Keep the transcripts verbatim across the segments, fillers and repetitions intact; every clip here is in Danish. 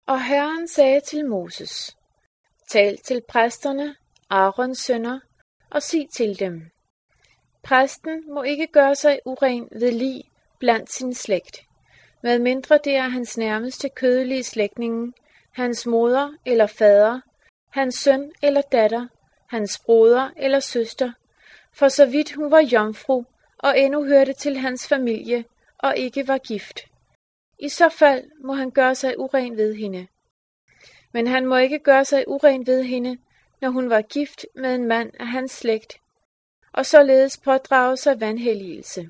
Og Herren sagde til Moses: Tal til præsterne, Aarons sønner, og sig til dem: Præsten må ikke gøre sig uren ved lig blandt sin slægt, medmindre det er hans nærmeste kødelige slægtninge, hans moder eller fader, hans søn eller datter, hans broder eller søster, for så vidt hun var jomfru og endnu hørte til hans familie og ikke var gift. I så fald må han gøre sig uren ved hende. Men han må ikke gøre sig uren ved hende, når hun var gift med en mand af hans slægt, og således pådrage sig vanhelligelse.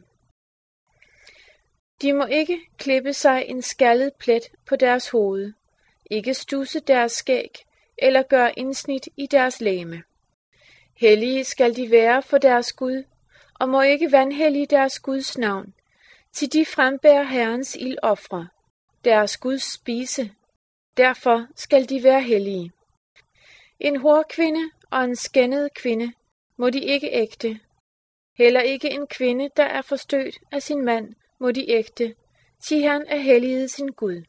De må ikke klippe sig en skaldet plet på deres hoved, ikke studse deres skæg eller gøre indsnit i deres legeme. Hellige skal de være for deres Gud, og må ikke vanhellige deres Guds navn, til de frembærer Herrens ildofre, deres Guds spise. Derfor skal de være hellige. En horkvinde og en skændet kvinde må de ikke ægte. Heller ikke en kvinde, der er forstødt af sin mand, må de ægte, til han er helliget sin Gud.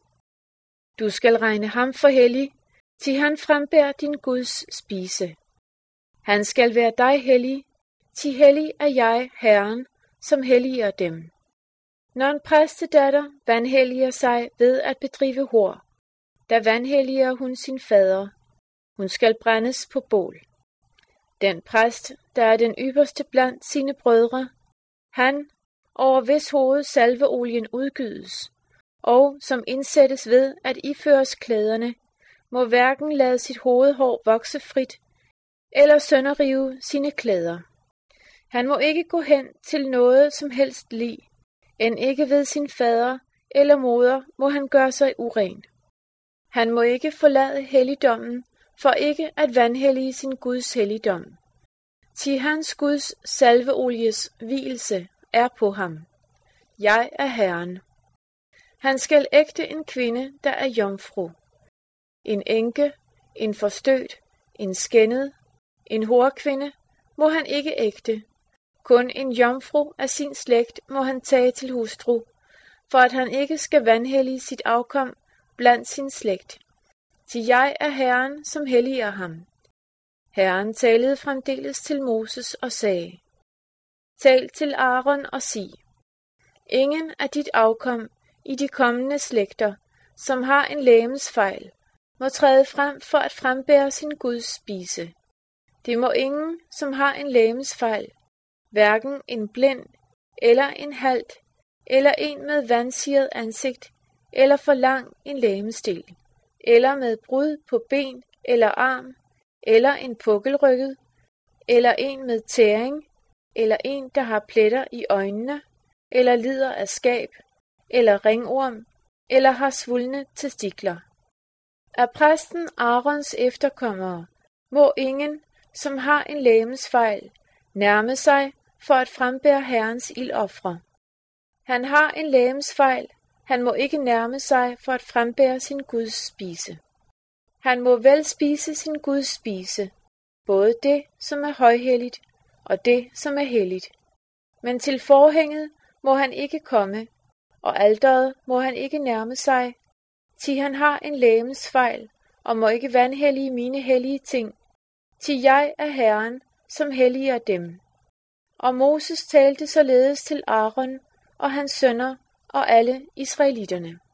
Du skal regne ham for hellig, til han frembærer din Guds spise. Han skal være dig hellig, til hellig er jeg, Herren, som helliger dem. Når en præstedatter vanhelliger sig ved at bedrive hor, der vanhelliger hun sin fader. Hun skal brændes på bål. Den præst, der er den ypperste blandt sine brødre, han, over hvis hoved salveolien udgydes, og som indsættes ved at iføres klæderne, må hverken lade sit hovedhår vokse frit, eller sønderrive sine klæder. Han må ikke gå hen til noget som helst lig, end ikke ved sin fader eller moder må han gøre sig uren. Han må ikke forlade helligdommen, for ikke at vanhellige sin Guds helligdom. Til hans Guds salveolies vielse er på ham. Jeg er Herren. Han skal ægte en kvinde, der er jomfru. En enke, en forstødt, en skændet, en horkvinde må han ikke ægte. Kun en jomfru af sin slægt må han tage til hustru, for at han ikke skal vanhellige sit afkom blandt sin slægt. Til jeg er Herren, som helliger ham. Herren talede fremdeles til Moses og sagde: Tal til Aaron og sig: Ingen af dit afkom i de kommende slægter, som har en legemsfejl, må træde frem for at frembære sin Guds spise. Det må ingen, som har en legemsfejl, hverken en blind, eller en halt, eller en med vansiret ansigt, eller for lang en legemsdel, eller med brud på ben eller arm, eller en pukkelrykket, eller en med tæring, eller en, der har pletter i øjnene, eller lider af skab, eller ringorm, eller har svulne testikler. Af præsten Aarons efterkommere må ingen, som har en legemsfejl, nærme sig for at frembære Herrens ildofre. Han har en legemsfejl, han må ikke nærme sig for at frembære sin Guds spise. Han må vel spise sin Guds spise, både det, som er højhelligt, og det, som er helligt. Men til forhænget må han ikke komme, og alteret må han ikke nærme sig, til han har en legemsfejl, og må ikke vanhellige mine hellige ting, til jeg er Herren, som helliger dem. Og Moses talte således til Aaron og hans sønner og alle israelitterne.